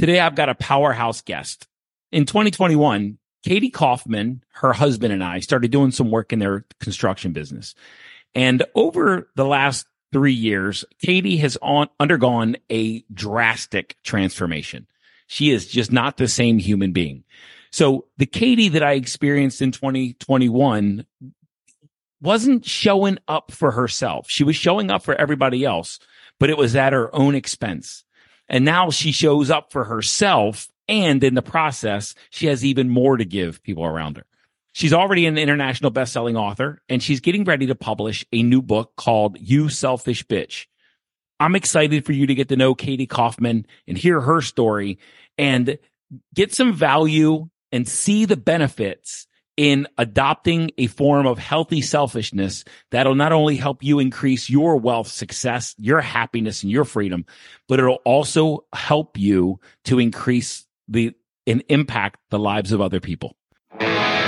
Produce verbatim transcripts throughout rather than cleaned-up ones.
Today, I've got a powerhouse guest. In twenty twenty-one, Katie Kaufman, her husband, and I started doing some work in their construction business. And over the last three years, Katie has on, undergone a drastic transformation. She is just not the same human being. So the Katie that I experienced in twenty twenty-one wasn't showing up for herself. She was showing up for everybody else, but it was at her own expense. And now she shows up for herself, and in the process, she has even more to give people around her. She's already an international best-selling author, and she's getting ready to publish a new book called You Selfish Bitch. I'm excited for you to get to know Katie Kaufman and hear her story and get some value and see the benefits in adopting a form of healthy selfishness that'll not only help you increase your wealth, success, your happiness, and your freedom, but it'll also help you to increase the and impact the lives of other people. Do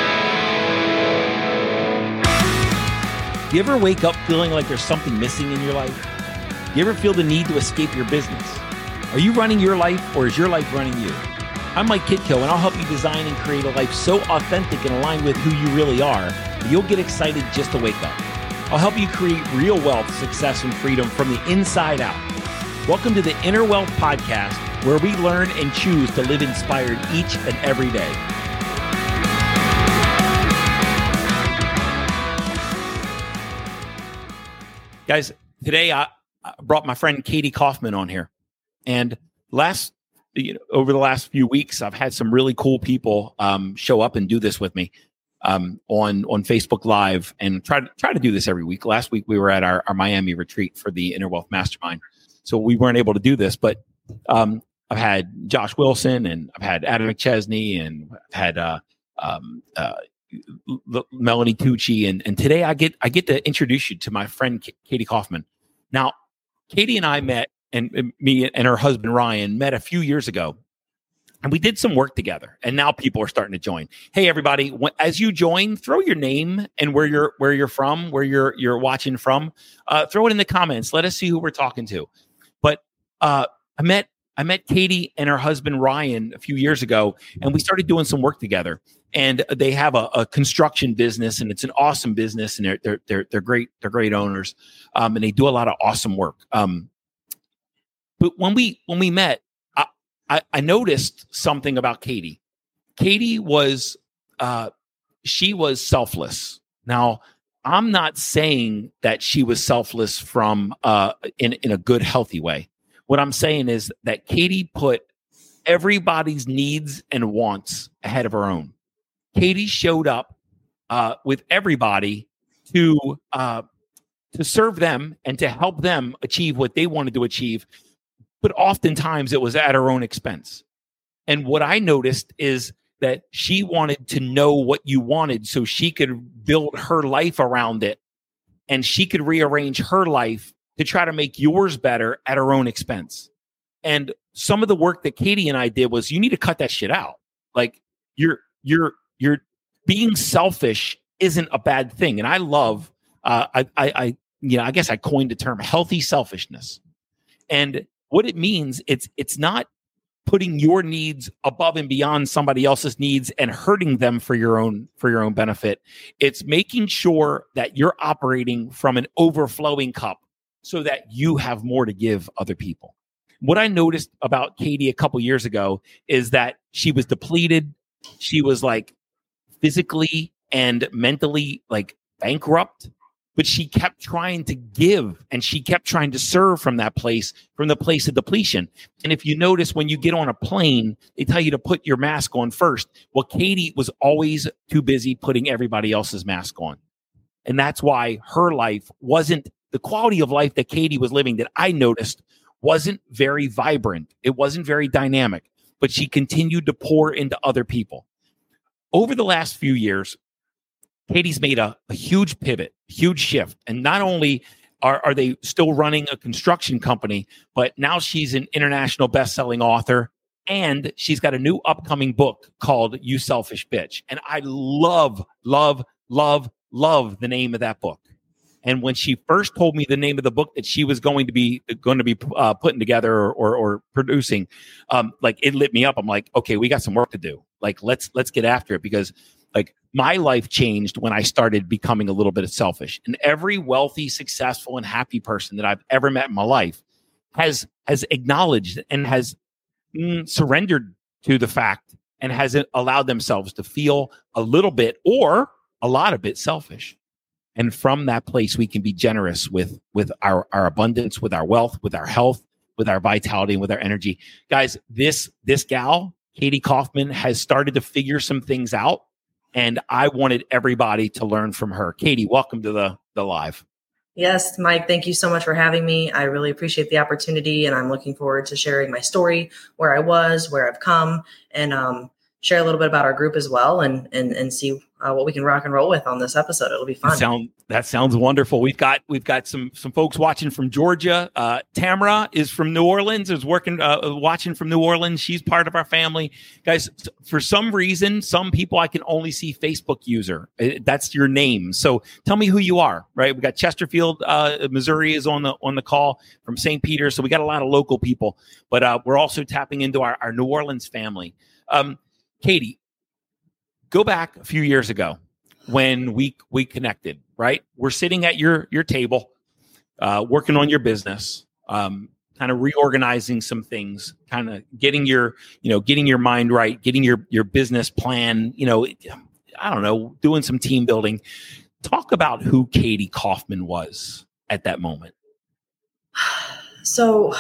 you ever wake up feeling like there's something missing in your life? Do you ever feel the need to escape your business? Are you running your life, or is your life running you? I'm Mike Kitko, and I'll help you design and create a life so authentic and aligned with who you really are that you'll get excited just to wake up. I'll help you create real wealth, success, and freedom from the inside out. Welcome to the Inner Wealth Podcast, where we learn and choose to live inspired each and every day. Guys, today I brought my friend Katie Kaufman on here, and last You know, over the last few weeks, I've had some really cool people um, show up and do this with me um, on on Facebook Live, and try to try to do this every week. Last week we were at our, our Miami retreat for the Inner Wealth Mastermind, so we weren't able to do this. But um, I've had Josh Wilson, and I've had Adam McChesney, and I've had uh, um, uh, Melanie Tucci, and and today I get I get to introduce you to my friend K- Katie Kaufman. Now, Katie and I met. And me and her husband, Ryan, met a few years ago, and we did some work together. And now people are starting to join. Hey, everybody, when, as you join, throw your name and where you're where you're from, where you're you're watching from. Uh, throw it in the comments. Let us see who we're talking to. But uh, I met I met Katie and her husband, Ryan, a few years ago, and we started doing some work together. And they have a, a construction business, and it's an awesome business, and they're they're they're, they're great they're great owners, um, and they do a lot of awesome work. Um, But when we when we met, I, I, I noticed something about Katie. Katie was uh, she was selfless. Now, I'm not saying that she was selfless from uh, in in a good, healthy way. What I'm saying is that Katie put everybody's needs and wants ahead of her own. Katie showed up uh, with everybody to uh, to serve them and to help them achieve what they wanted to achieve. But oftentimes it was at her own expense. And what I noticed is that she wanted to know what you wanted so she could build her life around it, and she could rearrange her life to try to make yours better at her own expense. And some of the work that Katie and I did was, you need to cut that shit out. Like, you're you're you're being selfish isn't a bad thing. And I love uh, I, I I you know I guess I coined the term healthy selfishness. And what it means, it's it's not putting your needs above and beyond somebody else's needs and hurting them for your own for your own benefit. It's making sure that you're operating from an overflowing cup so that you have more to give other people. What I noticed about Katie a couple years ago is that she was depleted. She was like physically and mentally like bankrupt. But she kept trying to give, and she kept trying to serve from that place, from the place of depletion. And if you notice, when you get on a plane, they tell you to put your mask on first. Well, Katie was always too busy putting everybody else's mask on. And that's why her life wasn't, the quality of life that Katie was living, that I noticed, wasn't very vibrant. It wasn't very dynamic, but she continued to pour into other people. Over the last few years, Katie's made a, a huge pivot, huge shift. And not only are, are they still running a construction company, but now she's an international best-selling author, and she's got a new upcoming book called You Selfish Bitch. And I love, love, love, love the name of that book. And when she first told me the name of the book that she was going to be going to be uh, putting together or, or, or producing, um, like it lit me up. I'm like, okay, we got some work to do. Like, let's let's get after it, because like my life changed when I started becoming a little bit selfish. And every wealthy, successful, and happy person that I've ever met in my life has has acknowledged and has mm, surrendered to the fact and has allowed themselves to feel a little bit or a lot of it selfish. And from that place, we can be generous with, with our, our abundance, with our wealth, with our health, with our vitality, and with our energy. Guys, this, this gal, Katie Kaufman, has started to figure some things out. And I wanted everybody to learn from her. Katie, welcome to the, the live. Yes, Mike, thank you so much for having me. I really appreciate the opportunity, and I'm looking forward to sharing my story, where I was, where I've come, and um, share a little bit about our group as well, and and and see uh, what we can rock and roll with on this episode. It'll be fun. That, sound, that sounds wonderful. We've got we've got some some folks watching from Georgia. Uh, Tamara is from New Orleans. Is working uh, watching from New Orleans. She's part of our family, guys. For some reason, some people I can only see Facebook user. That's your name. So tell me who you are. Right? We got Chesterfield, uh, Missouri is on the on the call from Saint Peter. So we got a lot of local people, but uh, we're also tapping into our, our New Orleans family. Um, Katie, go back a few years ago when we we connected, right? We're sitting at your your table, uh, working on your business, um, kind of reorganizing some things, kind of getting your, you know, getting your mind right, getting your your business plan, you know, I don't know, doing some team building. Talk about who Katie Kaufman was at that moment. So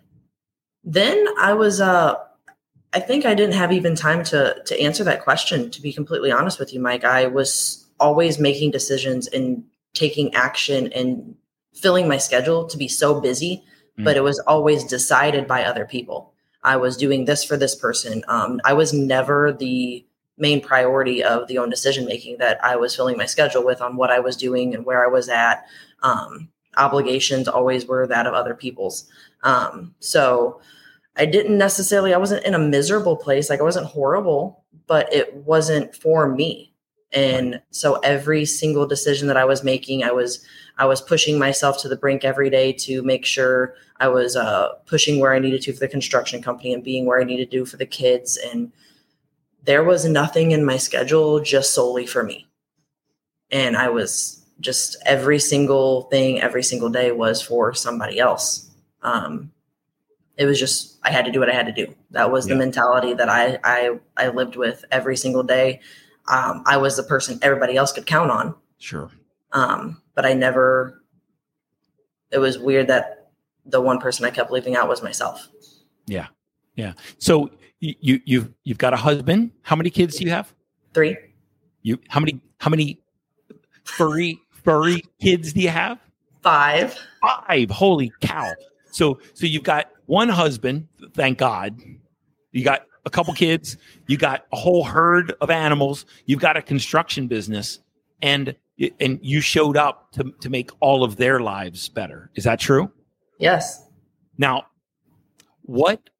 then I was uh I think I didn't have even time to to answer that question, to be completely honest with you, Mike. I was always making decisions and taking action and filling my schedule to be so busy, mm-hmm. but it was always decided by other people. I was doing this for this person. Um, I was never the main priority of the own decision making that I was filling my schedule with on what I was doing and where I was at. Um, obligations always were that of other people's. Um, so I didn't necessarily, I wasn't in a miserable place. Like I wasn't horrible, but it wasn't for me. And so every single decision that I was making, I was, I was pushing myself to the brink every day to make sure I was uh, pushing where I needed to for the construction company and being where I needed to do for the kids. And there was nothing in my schedule just solely for me. And I was just, every single thing, every single day was for somebody else. Um, It was just, I had to do what I had to do. That was yeah. the mentality that I, I, I lived with every single day. Um, I was the person everybody else could count on. Sure. Um, but I never, it was weird that the one person I kept leaving out was myself. Yeah. Yeah. So you, you've, you've got a husband. How many kids do you have? Three. You, how many, how many furry, furry kids do you have? Five. Five. Holy cow. So, so you've got one husband, thank God. You got a couple kids. You got a whole herd of animals. You've got a construction business, and and you showed up to to make all of their lives better. Is that true? Yes. Now, what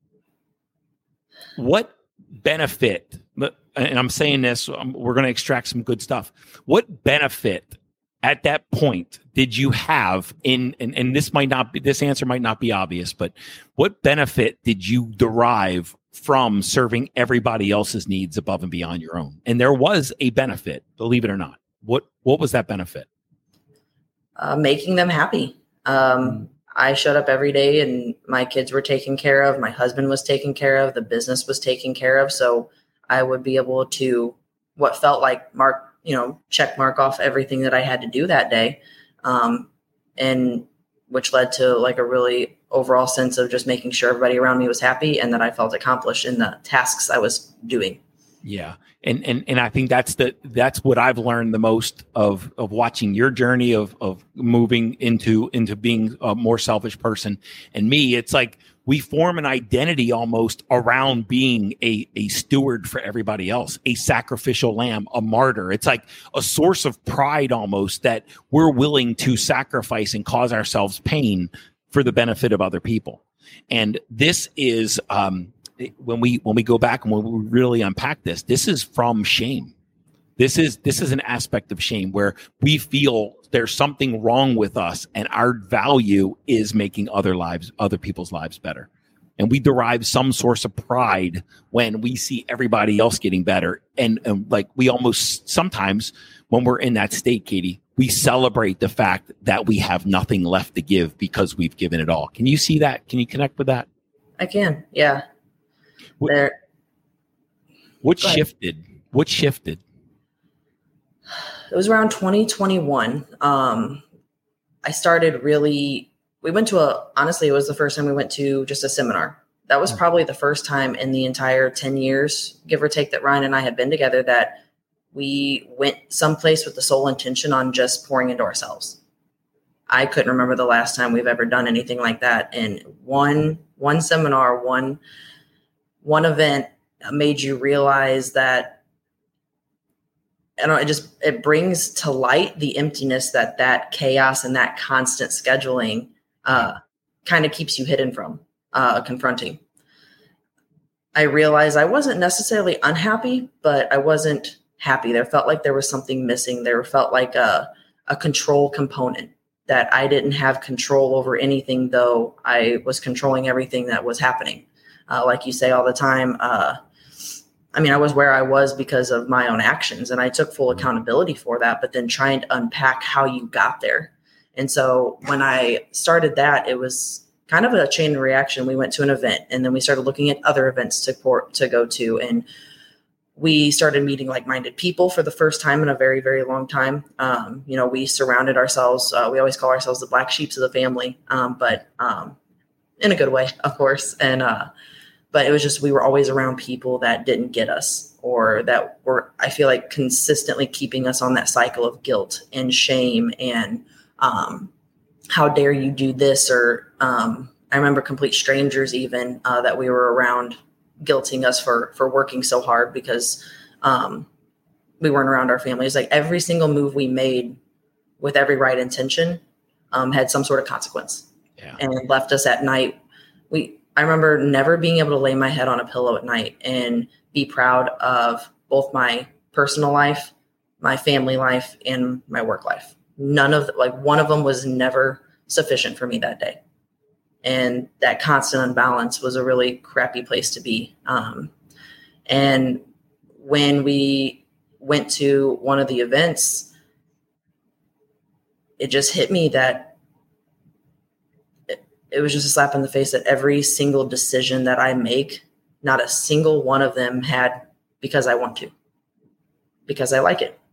what benefit? And I'm saying this. We're going to extract some good stuff. What benefit at that point did you have in, and, and this might not be, this answer might not be obvious, but what benefit did you derive from serving everybody else's needs above and beyond your own? And there was a benefit, believe it or not. What, what was that benefit? Uh, making them happy. Um, I showed up every day and my kids were taken care of. My husband was taken care of. The business was taken care of. So I would be able to, what felt like mark, you know, check mark off everything that I had to do that day. Um, and which led to like a really overall sense of just making sure everybody around me was happy and that I felt accomplished in the tasks I was doing. Yeah. And, and, and I think that's the, that's what I've learned the most of, of watching your journey of, of moving into, into being a more selfish person. And me, it's like we form an identity almost around being a, a steward for everybody else, a sacrificial lamb, a martyr. It's like a source of pride almost that we're willing to sacrifice and cause ourselves pain for the benefit of other people. And this is, um, when we when we go back and when we really unpack this, this is from shame. This is this is an aspect of shame where we feel there's something wrong with us, and our value is making other lives, other people's lives better. And we derive some source of pride when we see everybody else getting better. And, and like we almost sometimes when we're in that state, Katie, we celebrate the fact that we have nothing left to give because we've given it all. Can you see that? Can you connect with that? I can. Yeah. What, there. what shifted? What shifted? It was around twenty twenty-one. Um, I started really, we went to a, honestly, it was the first time we went to just a seminar. That was probably the first time in the entire ten years, give or take, that Ryan and I had been together that we went someplace with the sole intention on just pouring into ourselves. I couldn't remember the last time we've ever done anything like that. And one, one seminar, one, one event made you realize that, I don't know, it just, it brings to light the emptiness that that chaos and that constant scheduling uh, kind of keeps you hidden from uh, confronting. I realized I wasn't necessarily unhappy, but I wasn't happy. There felt like there was something missing. There felt like a, a control component that I didn't have control over anything, though I was controlling everything that was happening. Uh, like you say all the time, uh, I mean, I was where I was because of my own actions, and I took full accountability for that, but then trying to unpack how you got there. And so when I started that, it was kind of a chain reaction. We went to an event, and then we started looking at other events to port, to go to. And we started meeting like-minded people for the first time in a very, very long time. Um, you know, we surrounded ourselves. Uh, we always call ourselves the black sheeps of the family, um, but um, in a good way, of course. And, uh, But it was just, we were always around people that didn't get us, or that were, I feel like, consistently keeping us on that cycle of guilt and shame and um, how dare you do this? Or um, I remember complete strangers even uh, that we were around guilting us for, for working so hard because um, we weren't around our families. Like every single move we made with every right intention um, had some sort of consequence, yeah. and left us at night. We, I remember never being able to lay my head on a pillow at night and be proud of both my personal life, my family life, and my work life. None of, like one of them was never sufficient for me that day. And that constant unbalance was a really crappy place to be. Um, and when we went to one of the events, it just hit me that it was just a slap in the face that every single decision that I make, not a single one of them had because I want to, because I like it,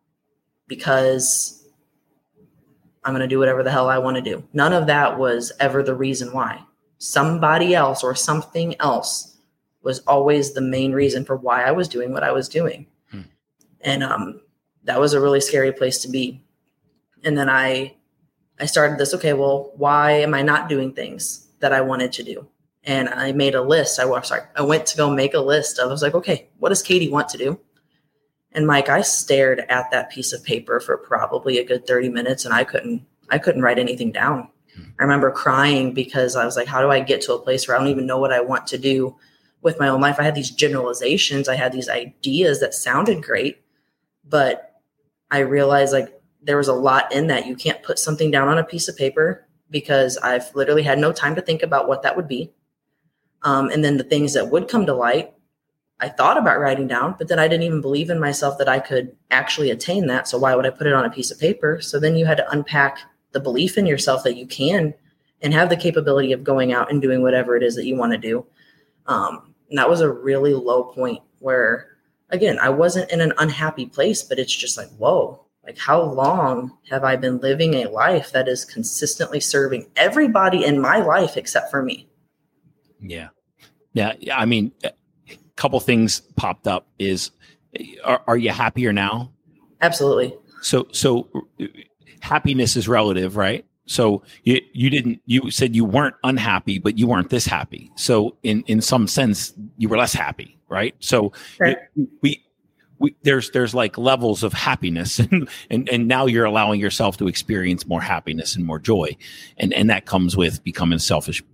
because I'm going to do whatever the hell I want to do. None of that was ever the reason why. Somebody else or something else was always the main reason for why I was doing what I was doing. Hmm. And um, that was a really scary place to be. And then I I started this, okay, well, why am I not doing things that I wanted to do? And I made a list. I was sorry. I went to go make a list. I was like, okay, what does Katie want to do? And Mike, I stared at that piece of paper for probably a good thirty minutes, and I couldn't, I couldn't write anything down. I remember crying because I was like, how do I get to a place where I don't even know what I want to do with my own life? I had these generalizations. I had these ideas that sounded great, but I realized like, there was a lot in that. You can't put something down on a piece of paper because I've literally had no time to think about what that would be. Um, and then the things that would come to light, I thought about writing down, but then I didn't even believe in myself that I could actually attain that. So why would I put it on a piece of paper? So then you had to unpack the belief in yourself that you can and have the capability of going out and doing whatever it is that you want to do. Um, and that was a really low point where, again, I wasn't in an unhappy place, but it's just like, whoa. Like, how long have I been living a life that is consistently serving everybody in my life except for me? Yeah. Yeah. I mean, a couple things popped up is, are, are you happier now? Absolutely. So, so happiness is relative, right? So you, you didn't, you said you weren't unhappy, but you weren't this happy. So in, in some sense, you were less happy, right? So sure. it, we, We, there's there's like levels of happiness, and, and and now you're allowing yourself to experience more happiness and more joy, and and that comes with becoming a selfish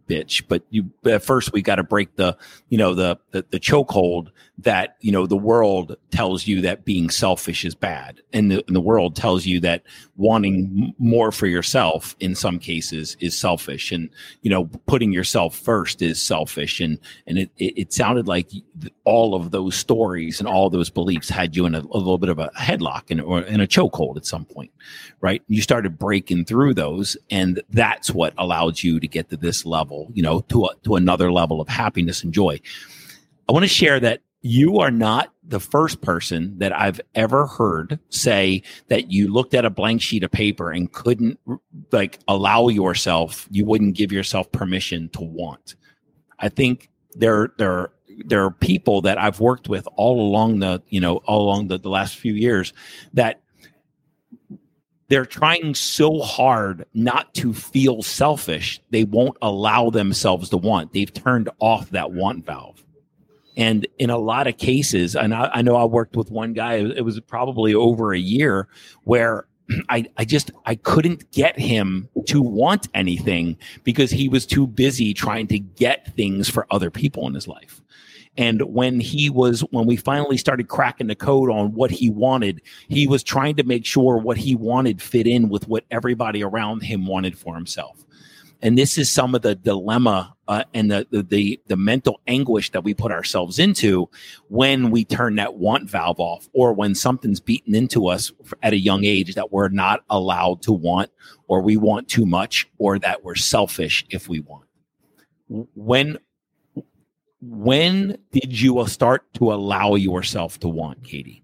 bitch, but you at first we got to break the, you know, the, the the chokehold that, you know, the world tells you that being selfish is bad, and the, and the world tells you that wanting m- more for yourself in some cases is selfish, and, you know, putting yourself first is selfish, and and it it, it sounded like all of those stories and all of those beliefs had you in a, a little bit of a headlock and or in a chokehold at some point, right? You started breaking through those, and that's what allowed you to get to this level, you know, to a, to another level of happiness and joy. I want to share that you are not the first person that I've ever heard say that you looked at a blank sheet of paper and couldn't like allow yourself, you wouldn't give yourself permission to want. I think there, there, there are people that I've worked with all along the, you know, all along the, the last few years that they're trying so hard not to feel selfish. They won't allow themselves to want. They've turned off that want valve. And in a lot of cases, and I, I know I worked with one guy, it was probably over a year where I, I just, I couldn't get him to want anything because he was too busy trying to get things for other people in his life. And when he was, when we finally started cracking the code on what he wanted, he was trying to make sure what he wanted fit in with what everybody around him wanted for himself. And this is some of the dilemma uh, and the, the the the mental anguish that we put ourselves into when we turn that want valve off, or when something's beaten into us at a young age that we're not allowed to want, or we want too much, or that we're selfish if we want. When when did you start to allow yourself to want, Katie?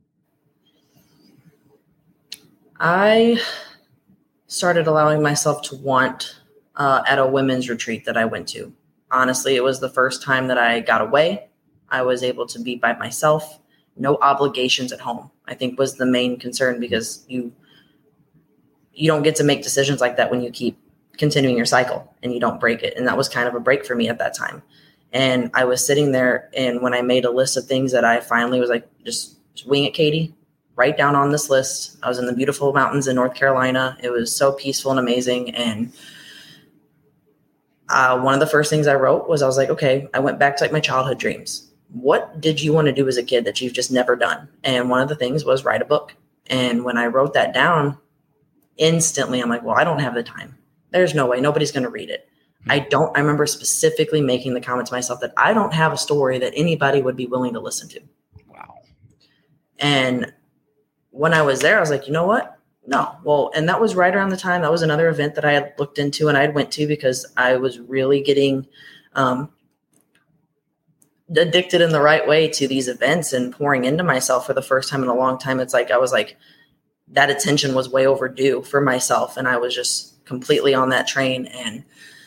I started allowing myself to want Uh, at a women's retreat that I went to. Honestly, it was the first time that I got away. I was able to be by myself, no obligations at home, I think was the main concern, because you you don't get to make decisions like that when you keep continuing your cycle and you don't break it. And that was kind of a break for me at that time. And I was sitting there, and when I made a list of things that I finally was like, just, just wing it, Katie, write down on this list. I was in the beautiful mountains in North Carolina. It was so peaceful and amazing. And Uh, one of the first things I wrote was, I was like, okay, I went back to like my childhood dreams. What did you want to do as a kid that you've just never done? And one of the things was write a book. And when I wrote that down, instantly I'm like, well, I don't have the time. There's no way. Nobody's going to read it. I don't, I remember specifically making the comment to myself that I don't have a story that anybody would be willing to listen to. Wow. And when I was there, I was like, you know what? No. Well, and that was right around the time. That was another event that I had looked into and I had went to because I was really getting um, addicted in the right way to these events and pouring into myself for the first time in a long time. It's like, I was like, that attention was way overdue for myself. And I was just completely on that train. And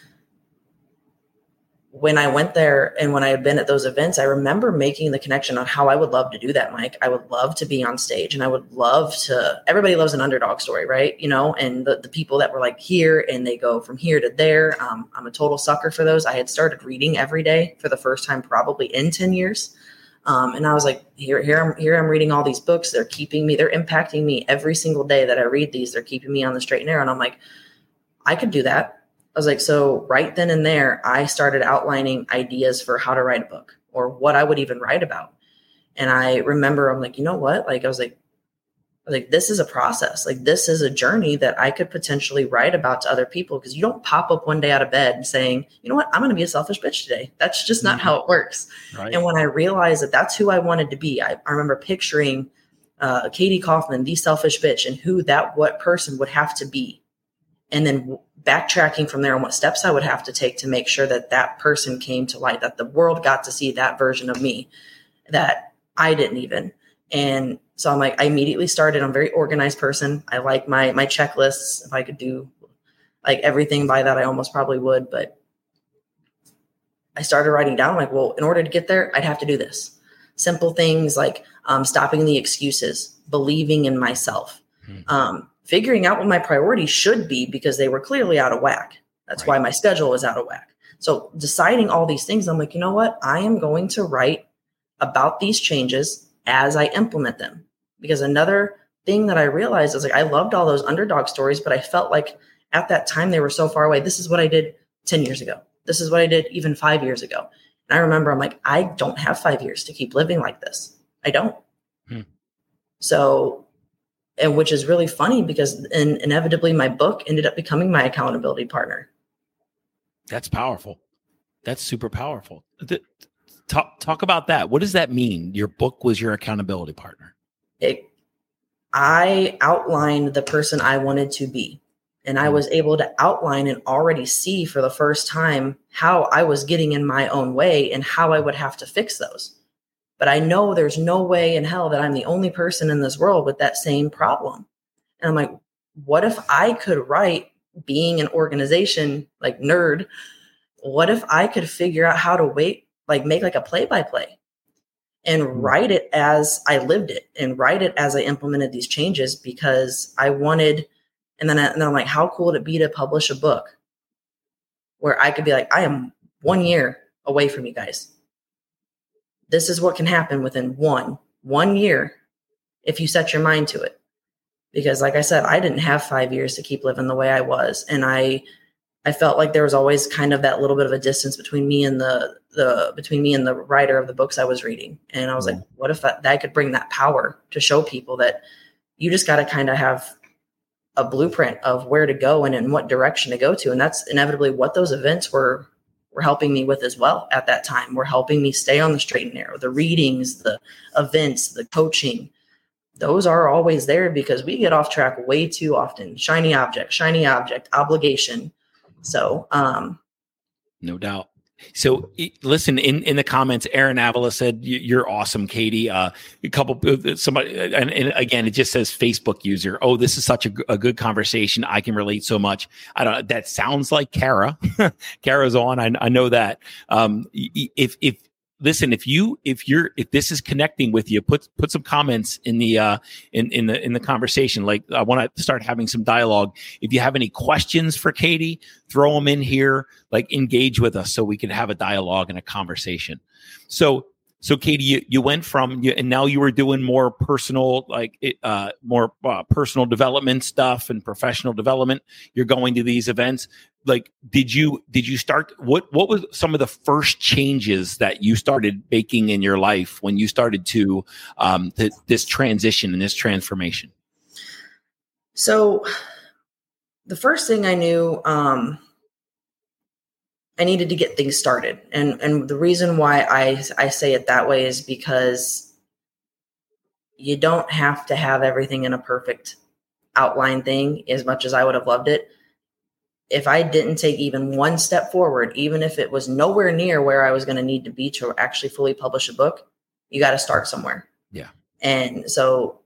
when I went there and when I had been at those events, I remember making the connection on how I would love to do that, Mike. I would love to be on stage, and I would love to, everybody loves an underdog story, right? You know, and the, the people that were like here and they go from here to there. Um, I'm a total sucker for those. I had started reading every day for the first time, probably in ten years. Um, and I was like, here, here, I'm here. I'm reading all these books. They're keeping me, they're impacting me every single day that I read these. They're keeping me on the straight and narrow. And I'm like, I could do that. I was like, so right then and there, I started outlining ideas for how to write a book or what I would even write about. And I remember I'm like, you know what? Like, I was like, I was like, this is a process. Like, this is a journey that I could potentially write about to other people, because you don't pop up one day out of bed saying, you know what? I'm going to be a selfish bitch today. That's just not mm-hmm. how it works. Right. And when I realized that that's who I wanted to be, I, I remember picturing uh, Katie Kaufman, the selfish bitch, and who that what person would have to be. And then backtracking from there on what steps I would have to take to make sure that that person came to light, that the world got to see that version of me that I didn't even. And so I'm like, I immediately started. I'm a very organized person. I like my, my checklists. If I could do like everything by that, I almost probably would. But I started writing down like, well, in order to get there, I'd have to do this. Simple things like um, stopping the excuses, believing in myself, mm-hmm. um, figuring out what my priorities should be, because they were clearly out of whack. That's right. Why my schedule was out of whack. So deciding all these things, I'm like, you know what? I am going to write about these changes as I implement them. Because another thing that I realized is like, I loved all those underdog stories, but I felt like at that time they were so far away. This is what I did ten years ago. This is what I did even five years ago. And I remember I'm like, I don't have five years to keep living like this. I don't. Hmm. So, and which is really funny because in, inevitably my book ended up becoming my accountability partner. That's powerful. That's super powerful. The, talk, talk about that. What does that mean? Your book was your accountability partner. It, I outlined the person I wanted to be. And I was able to outline and already see for the first time how I was getting in my own way and how I would have to fix those. But I know there's no way in hell that I'm the only person in this world with that same problem. And I'm like, what if I could write, being an organization like nerd, what if I could figure out how to wait, like make like a play-by-play and write it as I lived it and write it as I implemented these changes, because I wanted. And then, I, and then I'm like, how cool would it be to publish a book where I could be like, I am one year away from you guys. This is what can happen within one, one year if you set your mind to it. Because like I said, I didn't have five years to keep living the way I was. And I, I felt like there was always kind of that little bit of a distance between me and the, the, between me and the writer of the books I was reading. And I was mm-hmm. like, what if that, that could bring that power to show people that you just got to kind of have a blueprint of where to go and in what direction to go to. And that's inevitably what those events were, were helping me with as well at that time. Were helping me stay on the straight and narrow, the readings, the events, the coaching. Those are always there because we get off track way too often. Shiny object, shiny object, obligation. So, um, no doubt. So listen, in, in the comments, Aaron Avila said, you're awesome, Katie. Uh, a couple, somebody, and, and again, it just says Facebook user. Oh, this is such a, a good conversation. I can relate so much. I don't know. That sounds like Kara. Kara's on. I, I know that. Um, if, if, listen, if you, if you're, if this is connecting with you, put, put some comments in the, uh, in, in the, in the conversation. Like I want to start having some dialogue. If you have any questions for Katie, throw them in here, like engage with us so we can have a dialogue and a conversation. So, so Katie, you, you went from, you, and now you were doing more personal, like, uh, more uh, personal development stuff and professional development. You're going to these events. Like, did you, did you start, what, what was some of the first changes that you started making in your life when you started to, um, to this transition and this transformation? So the first thing I knew, um, I needed to get things started. And, and the reason why I, I say it that way is because you don't have to have everything in a perfect outline thing as much as I would have loved it. If I didn't take even one step forward, even if it was nowhere near where I was going to need to be to actually fully publish a book, you got to start somewhere. Yeah. And so,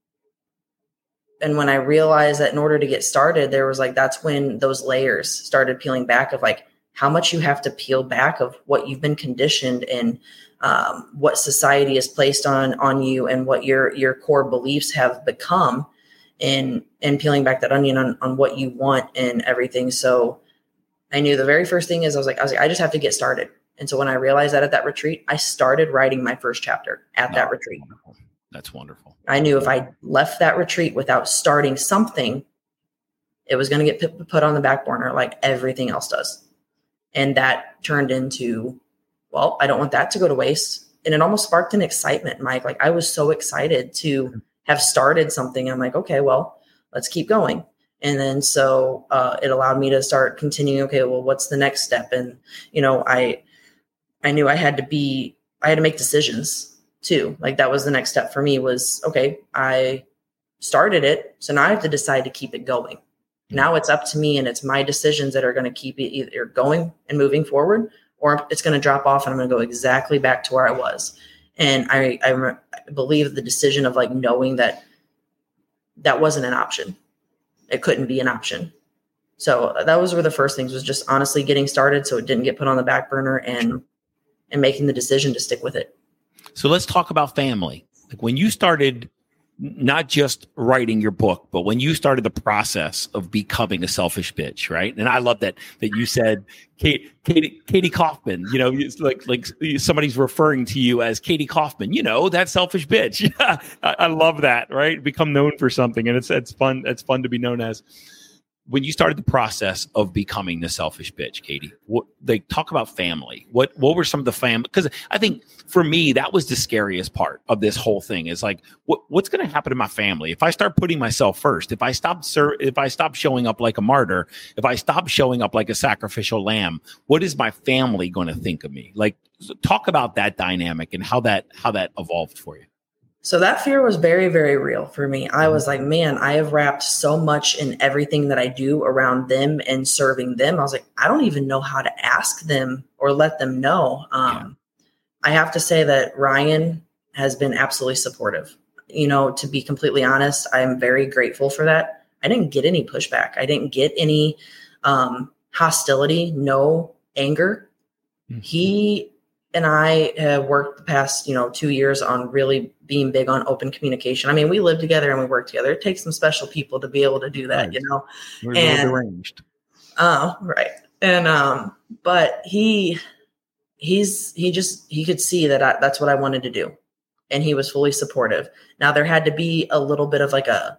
and when I realized that in order to get started, there was like, that's when those layers started peeling back of like, how much you have to peel back of what you've been conditioned and um, what society has placed on, on you and what your, your core beliefs have become, and, and peeling back that onion on, on what you want and everything. So I knew the very first thing is I was like, I was like, I just have to get started. And so when I realized that at that retreat, I started writing my first chapter at oh, that retreat. Wonderful. That's wonderful. I knew if I left that retreat without starting something, it was going to get put on the back burner like everything else does. And that turned into, well, I don't want that to go to waste. And it almost sparked an excitement, Mike. Like I was so excited to have started something. I'm like, okay, well, let's keep going. And then so uh, it allowed me to start continuing. Okay, well, what's the next step? And, you know, I, I knew I had to be, I had to make decisions too. Like that was the next step for me was, okay, I started it. So now I have to decide to keep it going. Now it's up to me and it's my decisions that are going to keep it either going and moving forward, or it's going to drop off and I'm going to go exactly back to where I was. And I, I, re- I believe the decision of like knowing that that wasn't an option. It couldn't be an option. So that was where the first things was just honestly getting started. So it didn't get put on the back burner and, sure. and making the decision to stick with it. So let's talk about family. Like when you started not just writing your book, but when you started the process of becoming a selfish bitch, right? And I love that that you said, Kate, Katie, Katie Kaufman. You know, it's like like somebody's referring to you as Katie Kaufman. You know, that selfish bitch. I, I love that, right? Become known for something, and it's it's fun. It's fun to be known as. when you started the process of becoming the selfish bitch, Katie, what they talk about family. What what were some of the family? Because I think for me that was the scariest part of this whole thing. Is like, what what's going to happen to my family if I start putting myself first? If I stop ser- if I stop showing up like a martyr, if I stop showing up like a sacrificial lamb, what is my family going to think of me? Like, talk about that dynamic and how that how that evolved for you. So that fear was very, very real for me. I was like, man, I have wrapped so much in everything that I do around them and serving them. I was like, I don't even know how to ask them or let them know. Um, yeah. I have to say that Ryan has been absolutely supportive. You know, to be completely honest, I'm very grateful for that. I didn't get any pushback. I didn't get any um, hostility, no anger. Mm-hmm. He and I have worked the past, you know, two years on really being big on open communication. I mean, we live together and we work together. It takes some special people to be able to do that, right. you know. We're and, a little deranged. Oh, right. And um, but he he's he just he could see that I, that's what I wanted to do, and he was fully supportive. Now there had to be a little bit of like a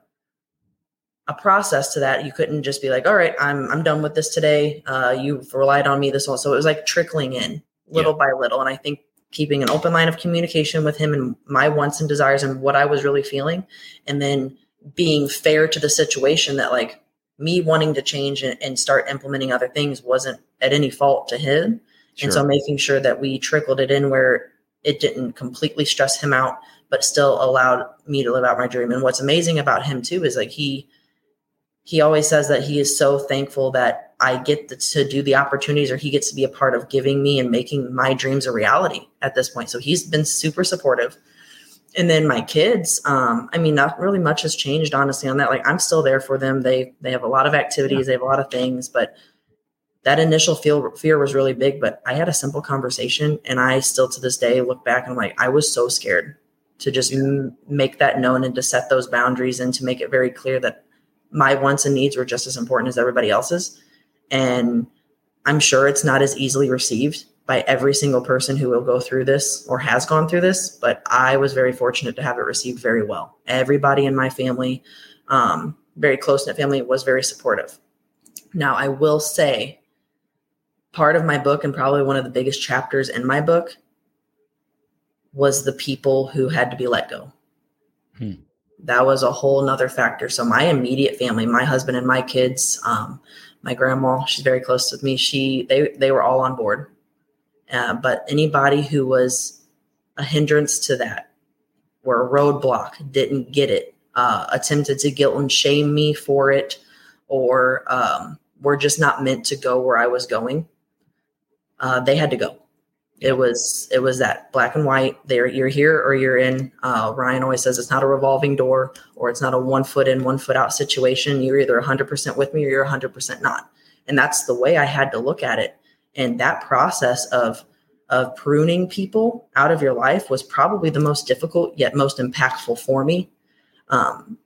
a process to that. You couldn't just be like, all right, I'm I'm done with this today. Uh, you've relied on me this one, so it was like trickling in. Little yeah. by little. And I think keeping an open line of communication with him and my wants and desires and what I was really feeling, and then being fair to the situation that like me wanting to change and, and start implementing other things wasn't at any fault to him. Sure. And so making sure that we trickled it in where it didn't completely stress him out, but still allowed me to live out my dream. And what's amazing about him too is like he He always says that he is so thankful that I get to do the opportunities, or he gets to be a part of giving me and making my dreams a reality at this point. So he's been super supportive. And then my kids, um, I mean, not really much has changed, honestly, on that. Like, I'm still there for them. They they have a lot of activities. Yeah. They have a lot of things. But that initial fear, fear was really big. But I had a simple conversation, and I still to this day look back and I'm like, I was so scared to just yeah. m- make that known and to set those boundaries and to make it very clear that my wants and needs were just as important as everybody else's. And I'm sure it's not as easily received by every single person who will go through this or has gone through this, but I was very fortunate to have it received very well. Everybody in my family, um, very close-knit family, was very supportive. Now, I will say part of my book, and probably one of the biggest chapters in my book, was the people who had to be let go. Hmm. That was a whole nother factor. So my immediate family, my husband and my kids, um, my grandma, she's very close with me. She, they, they were all on board. Uh, but anybody who was a hindrance to that, were a roadblock, didn't get it, uh, attempted to guilt and shame me for it, or um, were just not meant to go where I was going, uh, they had to go. It was it was that black and white. There, you're here or you're in. Uh, Ryan always says it's not a revolving door, or it's not a one foot in, one foot out situation. You're either one hundred percent with me or you're one hundred percent not. And that's the way I had to look at it. And that process of of pruning people out of your life was probably the most difficult yet most impactful for me. Um,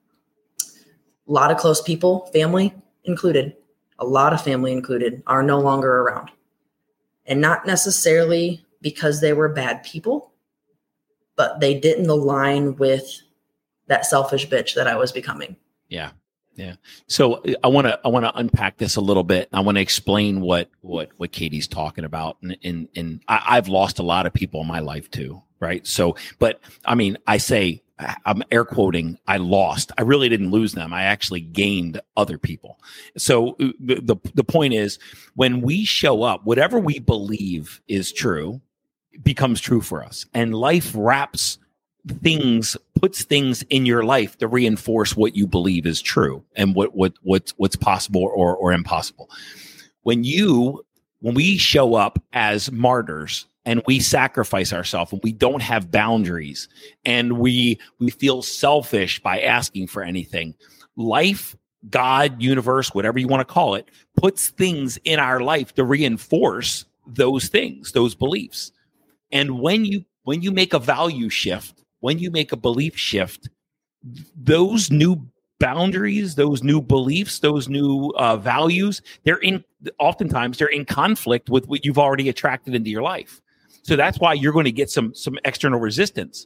a lot of close people, family included, a lot of family included, are no longer around. And not necessarily because they were bad people, but they didn't align with that selfish bitch that I was becoming. Yeah. Yeah. So I want to, I want to unpack this a little bit. I want to explain what, what, what Katie's talking about. And, and, and I, I've lost a lot of people in my life too. Right. So, but I mean, I say, I'm air quoting, I lost. I really didn't lose them. I actually gained other people. So the, the, the point is, when we show up, whatever we believe is true becomes true for us. And life wraps things, puts things in your life to reinforce what you believe is true and what, what, what what's possible or, or impossible. When you, when we show up as martyrs, and we sacrifice ourselves, and we don't have boundaries, and we we feel selfish by asking for anything, life, God, universe, whatever you want to call it, puts things in our life to reinforce those things, those beliefs. And when you when you make a value shift, when you make a belief shift, those new boundaries, those new beliefs, those new uh, values, they're in oftentimes they're in conflict with what you've already attracted into your life. So that's why you're going to get some some external resistance.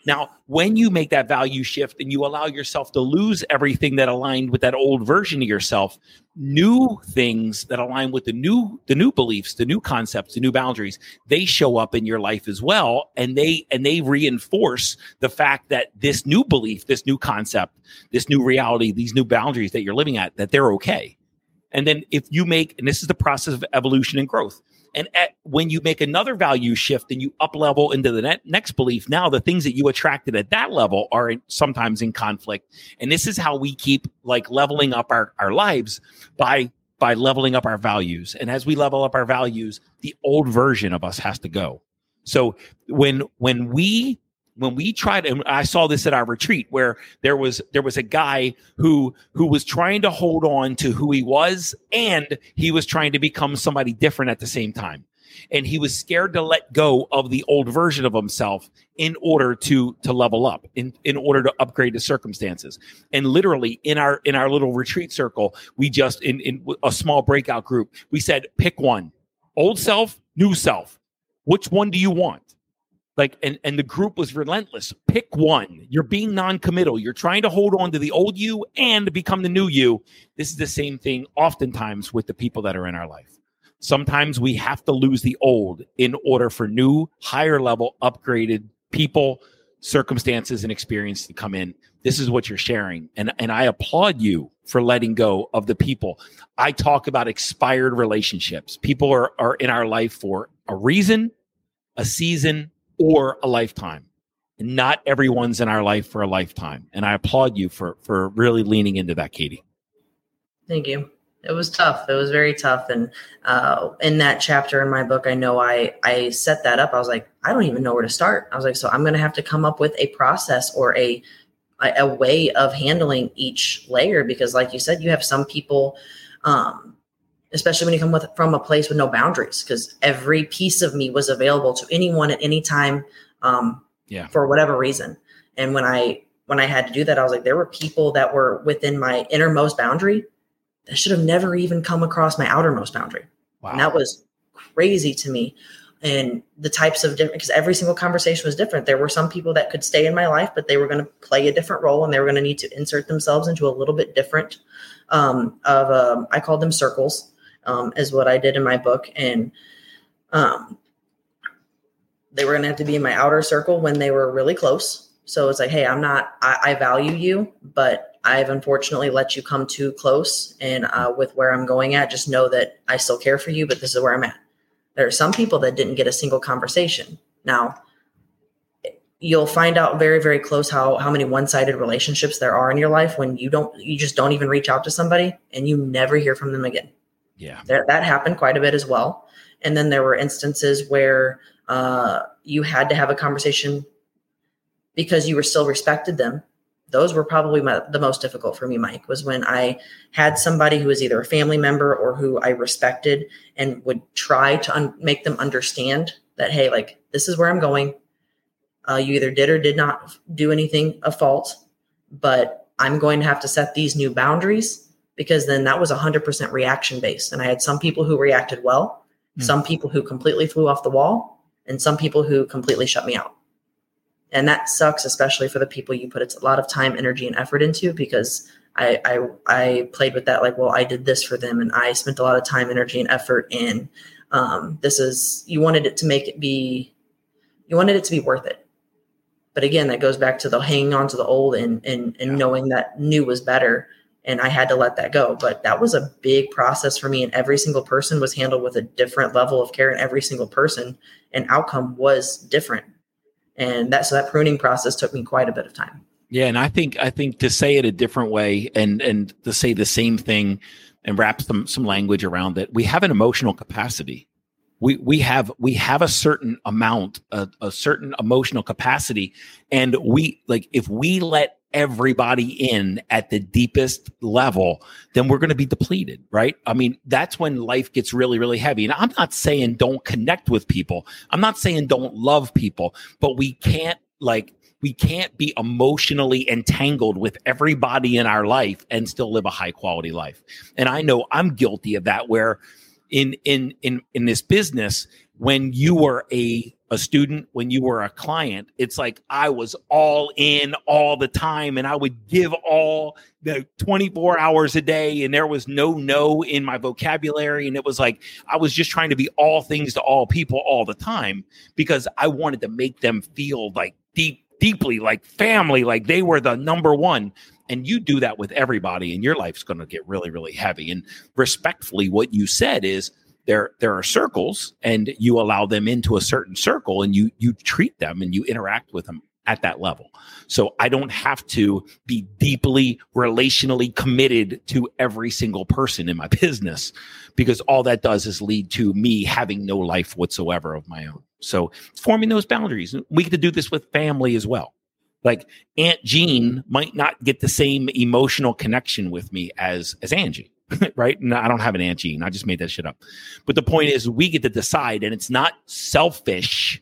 Now, when you make that value shift and you allow yourself to lose everything that aligned with that old version of yourself, new things that align with the new, the new beliefs, the new concepts, the new boundaries, they show up in your life as well. And they, and they reinforce the fact that this new belief, this new concept, this new reality, these new boundaries that you're living at, that they're okay. And then if you make, and this is the process of evolution and growth. And at, when you make another value shift and you up level into the ne- next belief, now the things that you attracted at that level are in, sometimes in conflict. And this is how we keep like leveling up our, our lives by, by leveling up our values. And as we level up our values, the old version of us has to go. So when, when we, when we tried, and I saw this at our retreat where there was, there was a guy who, who was trying to hold on to who he was, and he was trying to become somebody different at the same time. And he was scared to let go of the old version of himself in order to, to level up, in, in order to upgrade the circumstances. And literally in our, in our little retreat circle, we just, in, in a small breakout group, we said, pick one, old self, new self. Which one do you want? Like, and, and the group was relentless. Pick one. You're being non-committal. You're trying to hold on to the old you and become the new you. This is the same thing oftentimes with the people that are in our life. Sometimes we have to lose the old in order for new, higher level, upgraded people, circumstances, and experience to come in. This is what you're sharing. And, and I applaud you for letting go of the people. I talk about expired relationships. People are, are in our life for a reason, a season, or a lifetime. And not everyone's in our life for a lifetime. And I applaud you for, for really leaning into that, Katie. Thank you. It was tough. It was very tough. And uh, in that chapter in my book, I know I, I set that up. I was like, I don't even know where to start. I was like, so I'm going to have to come up with a process or a, a way of handling each layer. Because like you said, you have some people, um, especially when you come with, from a place with no boundaries, because every piece of me was available to anyone at any time, um, yeah. for whatever reason. And when I, when I had to do that, I was like, there were people that were within my innermost boundary that should have never even come across my outermost boundary. Wow. And that was crazy to me. And the types of different, because every single conversation was different. There were some people that could stay in my life, but they were going to play a different role, and they were going to need to insert themselves into a little bit different um, of, um, I called them circles. Um, is what I did in my book. And um, they were going to have to be in my outer circle when they were really close. So it's like, hey, I'm not, I, I value you, but I've unfortunately let you come too close. And uh, with where I'm going at, just know that I still care for you, but this is where I'm at. There are some people that didn't get a single conversation. Now, you'll find out very, very close how, how many one-sided relationships there are in your life when you don't, you just don't even reach out to somebody and you never hear from them again. Yeah, that, that happened quite a bit as well. And then there were instances where uh, you had to have a conversation because you were still respected them. Those were probably my, the most difficult for me, Mike, was when I had somebody who was either a family member or who I respected and would try to un- make them understand that, hey, like, this is where I'm going. Uh, you either did or did not do anything of fault, but I'm going to have to set these new boundaries. Because then that was one hundred percent reaction based. And I had some people who reacted well, mm. some people who completely flew off the wall, and some people who completely shut me out. And that sucks, especially for the people you put a lot of time, energy, and effort into, because I, I, I played with that. Like, well, I did this for them and I spent a lot of time, energy, and effort in um, this is, you wanted it to make it be, you wanted it to be worth it. But again, that goes back to the hanging on to the old and, and, and yeah. knowing that new was better. And I had to let that go. But that was a big process for me. And every single person was handled with a different level of care, and every single person and outcome was different. And that, so that pruning process took me quite a bit of time. Yeah. And I think, I think to say it a different way and, and to say the same thing and wrap some, some language around it, we have an emotional capacity. We, we have, we have a certain amount, a, a certain emotional capacity. And we, like, if we let everybody in at the deepest level, then we're going to be depleted, right? I mean, that's when life gets really, really heavy. And I'm not saying don't connect with people. I'm not saying don't love people, but we can't like, we can't be emotionally entangled with everybody in our life and still live a high quality life. And I know I'm guilty of that, where in, in, in, in this business, when you are a, a student, when you were a client, it's like I was all in all the time and I would give all the twenty-four hours a day and there was no no in my vocabulary. And it was like I was just trying to be all things to all people all the time because I wanted to make them feel like deep, deeply like family, like they were the number one. And you do that with everybody and your life's going to get really, really heavy. And respectfully, what you said is, There, there are circles and you allow them into a certain circle and you, you treat them and you interact with them at that level. So I don't have to be deeply relationally committed to every single person in my business because all that does is lead to me having no life whatsoever of my own. So forming those boundaries. We get to do this with family as well. Like Aunt Jean might not get the same emotional connection with me as, as Angie. Right? No, I don't have an Aunt Jean. I just made that shit up. But the point is we get to decide, and it's not selfish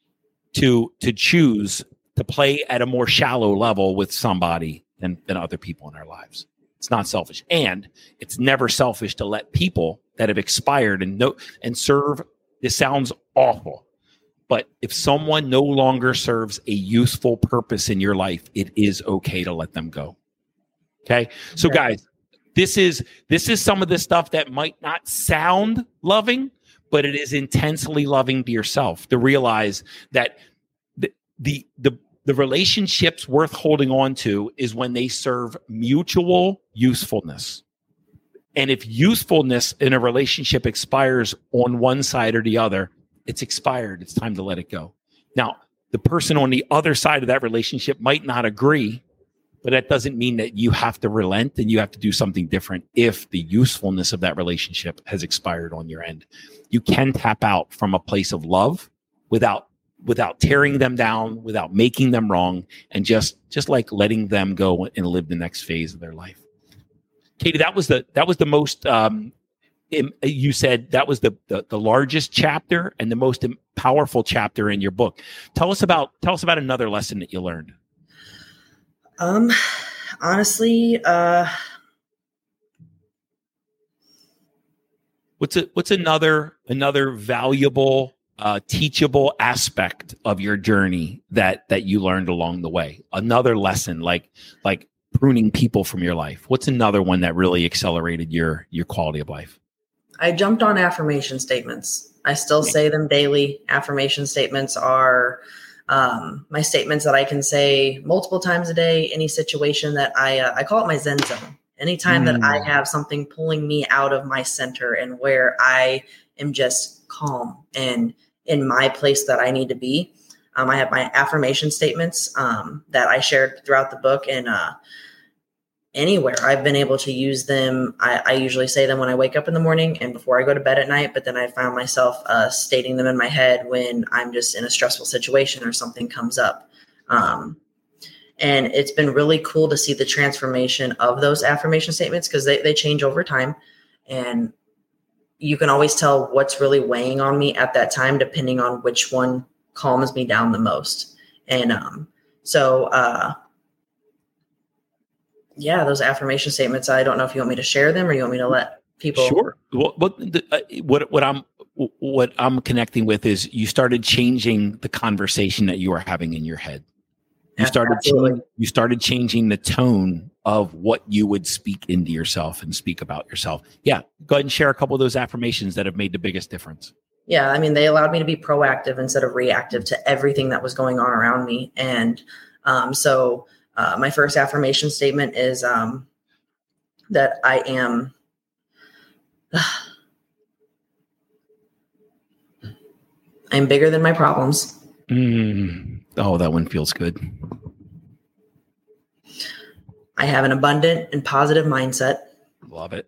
to to choose to play at a more shallow level with somebody than, than other people in our lives. It's not selfish. And it's never selfish to let people that have expired and no and serve. This sounds awful. But if someone no longer serves a useful purpose in your life, it is okay to let them go. Okay? So guys, This is this is some of the stuff that might not sound loving, but it is intensely loving to yourself to realize that the the the, the relationships worth holding on to is when they serve mutual usefulness. And if usefulness in a relationship expires on one side or the other, it's expired. It's time to let it go. Now, the person on the other side of that relationship might not agree. But that doesn't mean that you have to relent and you have to do something different if the usefulness of that relationship has expired on your end. You can tap out from a place of love without without tearing them down, without making them wrong, and just just like letting them go and live the next phase of their life. Katie, that was the that was the most um, you said that was the, the the largest chapter and the most powerful chapter in your book. Tell us about tell us about another lesson that you learned. Um, honestly, uh, what's a, what's another, another valuable, uh, teachable aspect of your journey that, that you learned along the way? Another lesson, like, like pruning people from your life. What's another one that really accelerated your, your quality of life? I jumped on affirmation statements. I still say them daily. Affirmation statements are Um, my statements that I can say multiple times a day, any situation that I, uh, I call it my Zen zone. Anytime mm. that I have something pulling me out of my center and where I am just calm and in my place that I need to be. Um, I have my affirmation statements, um, that I shared throughout the book, and, uh, anywhere I've been able to use them. I, I usually say them when I wake up in the morning and before I go to bed at night, but then I found myself uh, stating them in my head when I'm just in a stressful situation or something comes up. Um, and it's been really cool to see the transformation of those affirmation statements because they, they change over time. And you can always tell what's really weighing on me at that time, depending on which one calms me down the most. And um, so, uh, yeah, those affirmation statements. I don't know if you want me to share them or you want me to let people. Sure. What what the, uh, what what I'm what I'm connecting with is you started changing the conversation that you were having in your head. You started changing, you started changing the tone of what you would speak into yourself and speak about yourself. Yeah, go ahead and share a couple of those affirmations that have made the biggest difference. Yeah, I mean, they allowed me to be proactive instead of reactive to everything that was going on around me, and um, so. Uh, my first affirmation statement is um, that I am I'm bigger than my problems. Mm. Oh, that one feels good. I have an abundant and positive mindset. Love it.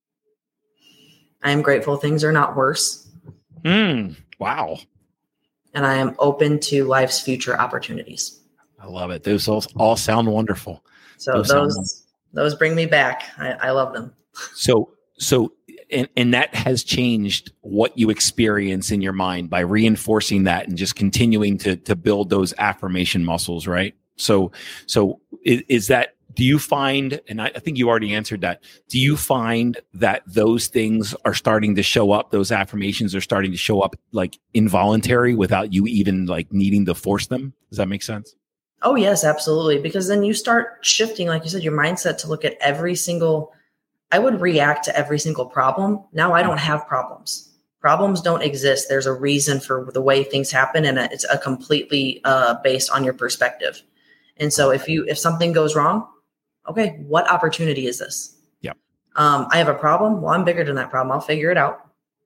I am grateful things are not worse. Mm. Wow. And I am open to life's future opportunities. I love it. Those all, all sound wonderful. So those those, those bring me back. I, I love them. So so and, and that has changed what you experience in your mind by reinforcing that and just continuing to to build those affirmation muscles, right? So so is, is that do you find, and I, I think you already answered that, do you find that those things are starting to show up, those affirmations are starting to show up like involuntary without you even like needing to force them? Does that make sense? Oh, yes, absolutely. Because then you start shifting, like you said, your mindset to look at every single, I would react to every single problem. Now I don't have problems. Problems don't exist. There's a reason for the way things happen, and it's a completely uh, based on your perspective. And so if you, if something goes wrong, okay, what opportunity is this? Yeah. Um, I have a problem. Well, I'm bigger than that problem. I'll figure it out.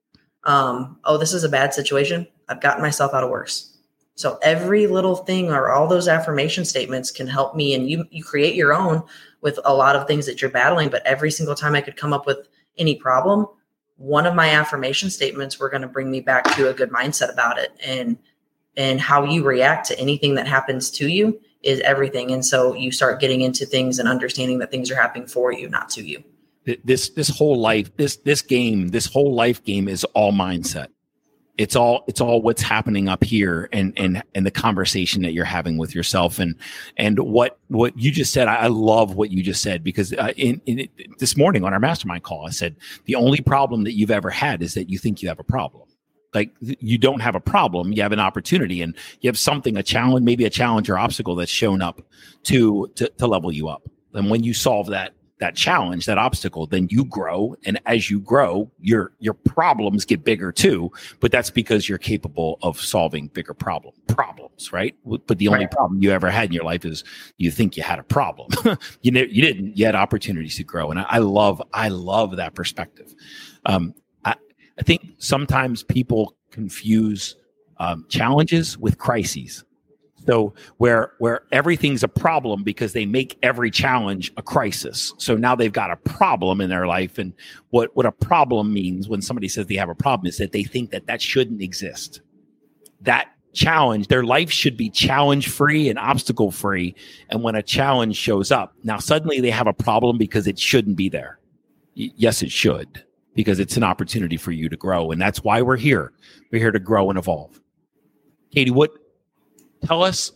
Um, oh, this is a bad situation. I've gotten myself out of worse. So every little thing or all those affirmation statements can help me. And you, you create your own with a lot of things that you're battling. But every single time I could come up with any problem, one of my affirmation statements were going to bring me back to a good mindset about it. And, and how you react to anything that happens to you is everything. And so you start getting into things and understanding that things are happening for you, not to you. This, this whole life, this, this game, this whole life game is all mindset. It's all, it's all what's happening up here and, and, and the conversation that you're having with yourself. And, and what, what you just said, I love what you just said, because uh, in, in it, this morning on our mastermind call, I said, the only problem that you've ever had is that you think you have a problem. Like you don't have a problem, you have an opportunity, and you have something, a challenge, maybe a challenge or obstacle that's shown up to, to, to level you up. And when you solve that, that challenge, that obstacle, then you grow. And as you grow, your, your problems get bigger too, but that's because you're capable of solving bigger problem problems, right? But the only Right. problem you ever had in your life is you think you had a problem. you know, you didn't, you had opportunities to grow. And I, I love, I love that perspective. Um, I, I think sometimes people confuse um, challenges with crises. So where where everything's a problem because they make every challenge a crisis. So now they've got a problem in their life. And what, what a problem means when somebody says they have a problem is that they think that that shouldn't exist. That challenge, their life should be challenge free and obstacle free. And when a challenge shows up, now suddenly they have a problem because it shouldn't be there. Y- yes, it should, because it's an opportunity for you to grow. And that's why we're here. We're here to grow and evolve. Katie, what, Tell us,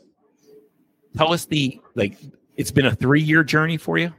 tell us the, like, it's been a three year journey for you.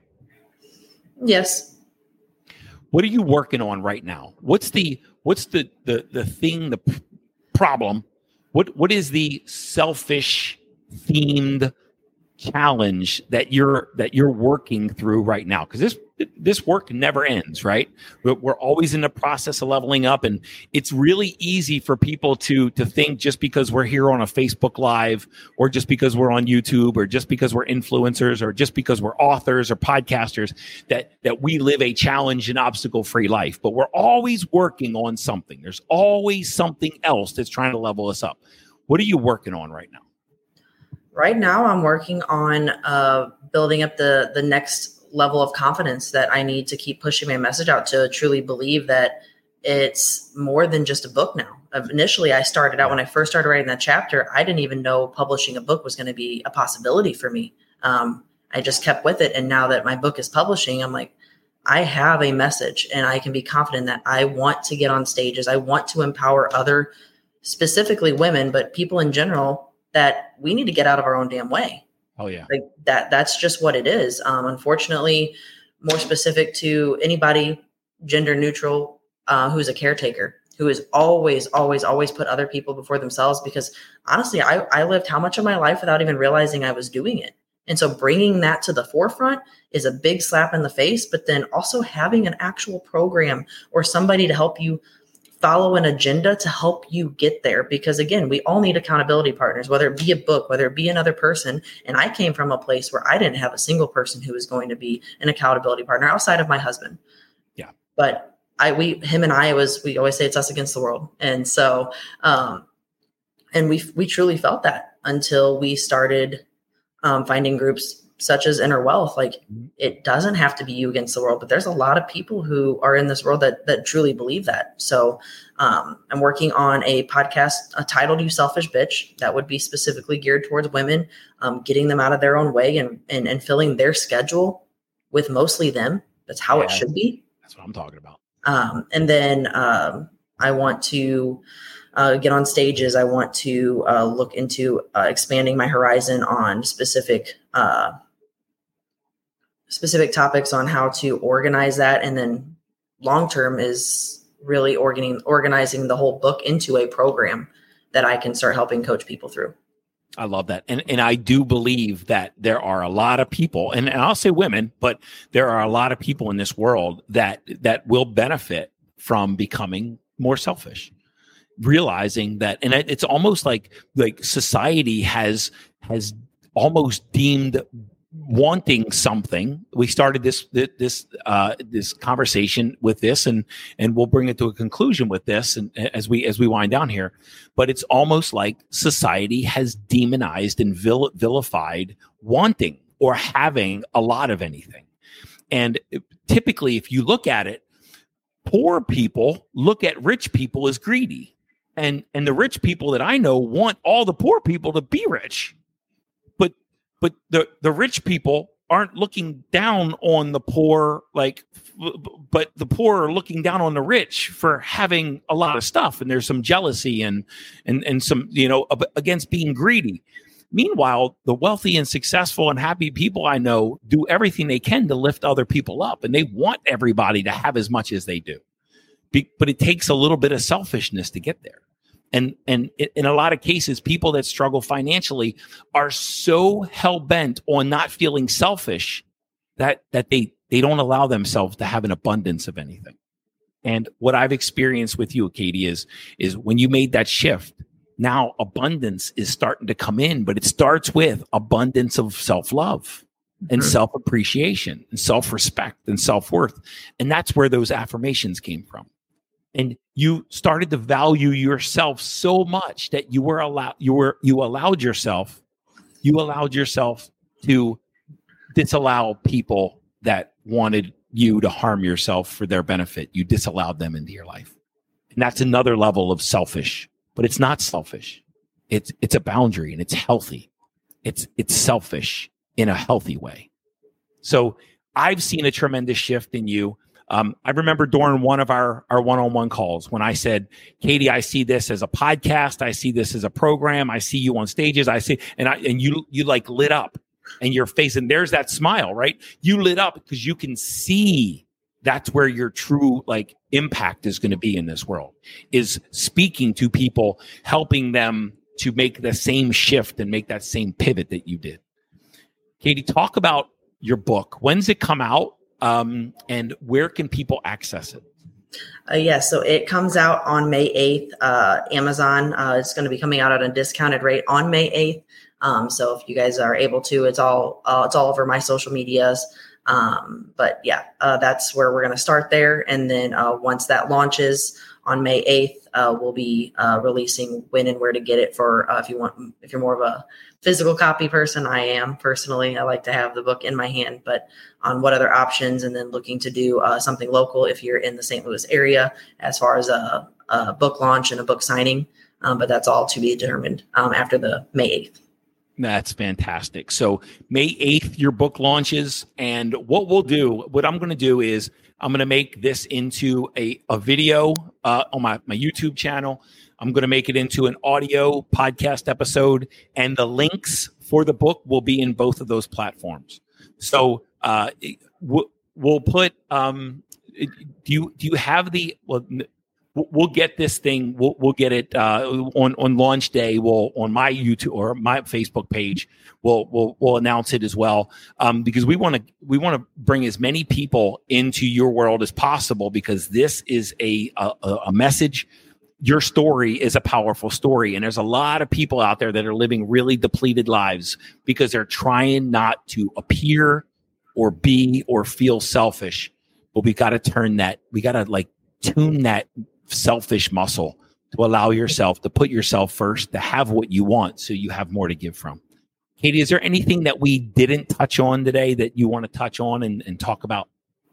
Yes. What are you working on right now? What's the, what's the, the, the thing, the p- problem? What, what is the selfish themed challenge that you're, that you're working through right now? Cause this, this work never ends, right? We're always in the process of leveling up, and it's really easy for people to to think just because we're here on a Facebook Live, or just because we're on YouTube, or just because we're influencers, or just because we're authors or podcasters, that that we live a challenge and obstacle-free life. But we're always working on something. There's always something else that's trying to level us up. What are you working on right now? Right now, I'm working on uh, building up the the next level of confidence that I need to keep pushing my message out, to truly believe that it's more than just a book now. Initially, I started out, when I first started writing that chapter, I didn't even know publishing a book was going to be a possibility for me. Um, I just kept with it. And now that my book is publishing, I'm like, I have a message, and I can be confident that I want to get on stages. I want to empower other, specifically women, but people in general, that we need to get out of our own damn way. Oh yeah. Like that, that's just what it is. Um, unfortunately, more specific to anybody gender neutral, uh, who's a caretaker, who is always, always, always put other people before themselves. Because honestly, I, I lived how much of my life without even realizing I was doing it. And so bringing that to the forefront is a big slap in the face, but then also having an actual program or somebody to help you follow an agenda to help you get there. Because again, we all need accountability partners, whether it be a book, whether it be another person. And I came from a place where I didn't have a single person who was going to be an accountability partner outside of my husband. Yeah. But I, we, him and I, it was, we always say it's us against the world. And so, um, and we, we truly felt that until we started um, finding groups such as Inner Wealth. Like, it doesn't have to be you against the world, but there's a lot of people who are in this world that that truly believe that. So um, I'm working on a podcast uh, titled You Selfish Bitch that would be specifically geared towards women, um, getting them out of their own way and, and, and filling their schedule with mostly them. That's how Yeah, it should be. That's what I'm talking about. Um, and then um, I want to uh, get on stages. I want to uh, look into uh, expanding my horizon on specific uh specific topics on how to organize that. And then long term is really organizing, organizing the whole book into a program that I can start helping coach people through. I love that. And and I do believe that there are a lot of people, and, and I'll say women, but there are a lot of people in this world that that will benefit from becoming more selfish, realizing that, and it, it's almost like like society has has almost deemed wanting something. We started this this uh, this conversation with this, and and we'll bring it to a conclusion with this, and as we as we wind down here. But it's almost like society has demonized and vil- vilified wanting or having a lot of anything. And typically, if you look at it, poor people look at rich people as greedy, and and the rich people that I know want all the poor people to be rich. But the, the rich people aren't looking down on the poor, like, but the poor are looking down on the rich for having a lot of stuff. And there's some jealousy and, and, and some, you know, against being greedy. Meanwhile, the wealthy and successful and happy people I know do everything they can to lift other people up. And they want everybody to have as much as they do. Be, but it takes a little bit of selfishness to get there. And and in a lot of cases, people that struggle financially are so hell-bent on not feeling selfish that that they they don't allow themselves to have an abundance of anything. And what I've experienced with you, Katie, is is when you made that shift, now abundance is starting to come in, but it starts with abundance of self-love and mm-hmm. self-appreciation and self-respect and self-worth. And that's where those affirmations came from. And you started to value yourself so much that you were allowed, you were, you allowed yourself, you allowed yourself to disallow people that wanted you to harm yourself for their benefit. You disallowed them into your life. And that's another level of selfish, but it's not selfish. It's, it's a boundary and it's healthy. It's, it's selfish in a healthy way. So I've seen a tremendous shift in you. Um, I remember during one of our, our one-on-one calls when I said, Katie, I see this as a podcast. I see this as a program. I see you on stages. I see, and I, and you, you like lit up and your face, and there's that smile, right? You lit up because you can see that's where your true like impact is going to be in this world, is speaking to people, helping them to make the same shift and make that same pivot that you did. Katie, talk about your book. When's it come out? Um, and where can people access it? Uh, yes, yeah, so it comes out on May eighth. Uh, Amazon uh, is going to be coming out at a discounted rate on May eighth. Um, so if you guys are able to, it's all uh, it's all over my social medias. Um, but yeah, uh, that's where we're going to start there. And then uh, once that launches on May eighth, uh, we'll be uh, releasing when and where to get it for uh, if you want, if you're more of a physical copy person. I am personally, I like to have the book in my hand, but on what other options, and then looking to do uh, something local if you're in the Saint Louis area as far as a, a book launch and a book signing. Um, but that's all to be determined um, after the May eighth. That's fantastic. So May eighth, your book launches. And what we'll do, what I'm going to do is I'm going to make this into a, a video uh, on my, my YouTube channel. I'm going to make it into an audio podcast episode, and the links for the book will be in both of those platforms. So uh, we'll, we'll put, um, do you, do you have the, well, we'll get this thing, we'll, we'll get it uh, on, on launch day. We'll, on my YouTube or my Facebook page, we'll, we'll, we'll announce it as well. Um, because we want to, we want to bring as many people into your world as possible, because this is a, a, a message. Your story is a powerful story. And there's a lot of people out there that are living really depleted lives because they're trying not to appear or be or feel selfish. But we got to turn that, we got to like tune that selfish muscle to allow yourself to put yourself first, to have what you want so you have more to give from. Katie, is there anything that we didn't touch on today that you want to touch on and, and talk about?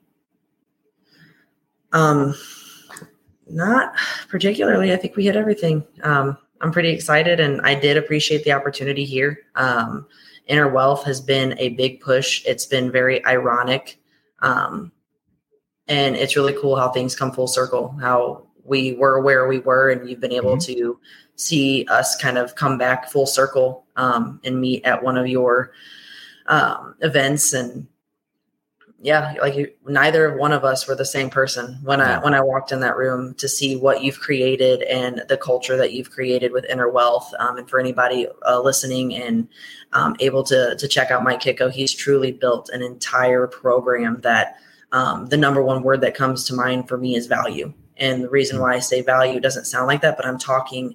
Um, Not particularly. I think we hit everything. Um, I'm pretty excited, and I did appreciate the opportunity here. Um, Inner Wealth has been a big push. It's been very ironic. Um, and it's really cool how things come full circle, how we were where we were, and you've been able mm-hmm. to see us kind of come back full circle um, and meet at one of your um, events. And yeah, like you, neither one of us were the same person when I when I walked in that room to see what you've created and the culture that you've created with Inner Wealth. Um, and for anybody uh, listening and um, able to to check out Mike Kitco, he's truly built an entire program that um, the number one word that comes to mind for me is value. And the reason why I say value doesn't sound like that, but I'm talking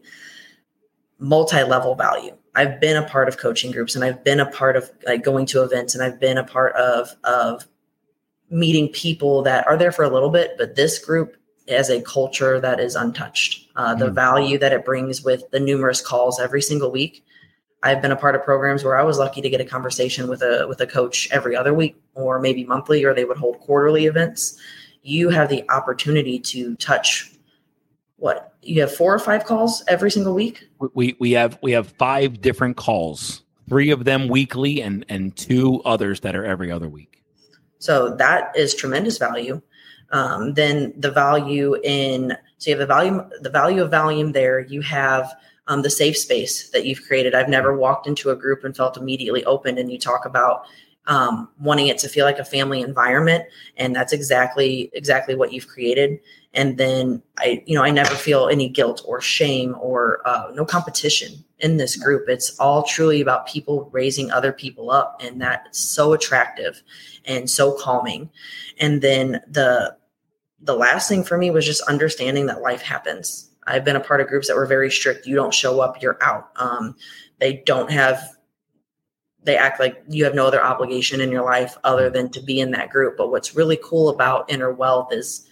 multi-level value. I've been a part of coaching groups, and I've been a part of like going to events, and I've been a part of of meeting people that are there for a little bit, but this group has a culture that is untouched. Uh, the mm-hmm. value that it brings with the numerous calls every single week. I've been a part of programs where I was lucky to get a conversation with a with a coach every other week, or maybe monthly, or they would hold quarterly events. You have the opportunity to touch what you have four or five calls every single week. We we have we have five different calls, three of them weekly, and and two others that are every other week. So that is tremendous value. Um, then the value in, so you have the value, the value of volume there. You have um, the safe space that you've created. I've never walked into a group and felt immediately open. And you talk about um, wanting it to feel like a family environment. And that's exactly, exactly what you've created. And then I, you know, I never feel any guilt or shame or uh, no competition in this group. It's all truly about people raising other people up. And that's so attractive and so calming. And then the, the last thing for me was just understanding that life happens. I've been a part of groups that were very strict. You don't show up, you're out. Um, they don't have, they act like you have no other obligation in your life other than to be in that group. But what's really cool about Inner Wealth is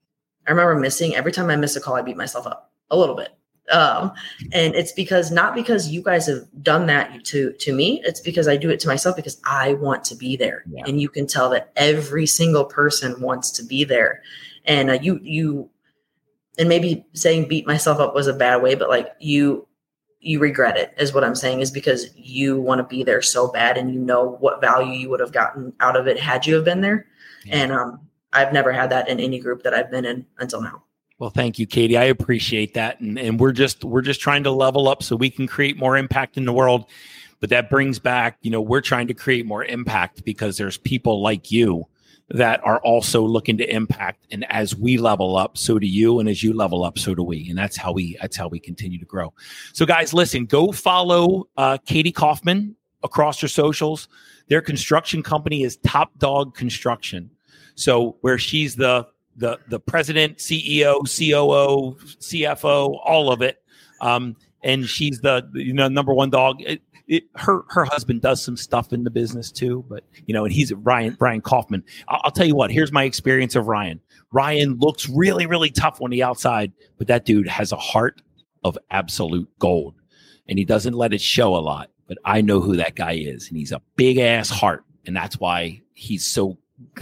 I remember missing, every time I miss a call, I beat myself up a little bit. Um, and it's because, not because you guys have done that to, to me, it's because I do it to myself because I want to be there. Yeah. And you can tell that every single person wants to be there. And uh, you, you, and maybe saying beat myself up was a bad way, but like you, you regret it is what I'm saying, is because you want to be there so bad and you know what value you would have gotten out of it had you have been there. Yeah. And, um, I've never had that in any group that I've been in until now. Well, thank you, Katie. I appreciate that. And, and we're just, we're just trying to level up so we can create more impact in the world. But that brings back, you know, we're trying to create more impact because there's people like you that are also looking to impact. And as we level up, so do you. And as you level up, so do we. And that's how we, that's how we continue to grow. So guys, listen, go follow uh, Katie Kaufman across your socials. Their construction company is Top Dog Construction. So where she's the the the president, C E O, C O O, C F O, all of it, um, and she's the you know number one dog. It, it, her her husband does some stuff in the business too, but you know, and he's Ryan Ryan Kaufman. I'll, I'll tell you what. Here's my experience of Ryan. Ryan looks really really tough on the outside, but that dude has a heart of absolute gold, and he doesn't let it show a lot. But I know who that guy is, and he's a big ass heart, and that's why he's so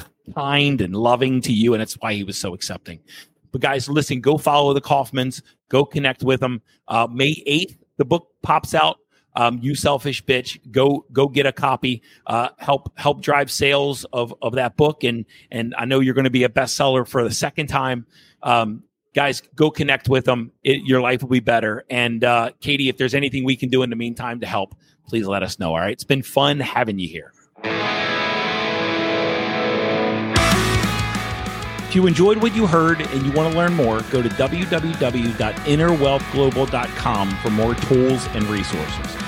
kind and loving to you, and that's why he was so accepting. But guys, listen, go follow the Kaufmans, go connect with them. Uh, May eighth, the book pops out. Um, You Selfish Bitch. Go go get a copy. Uh, help help drive sales of of that book, and and I know you're going to be a bestseller for the second time. Um, guys, go connect with them. It, your life will be better. And uh, Katie, if there's anything we can do in the meantime to help, please let us know. All right, it's been fun having you here. If you enjoyed what you heard and you want to learn more, go to w w w dot inner wealth global dot com for more tools and resources.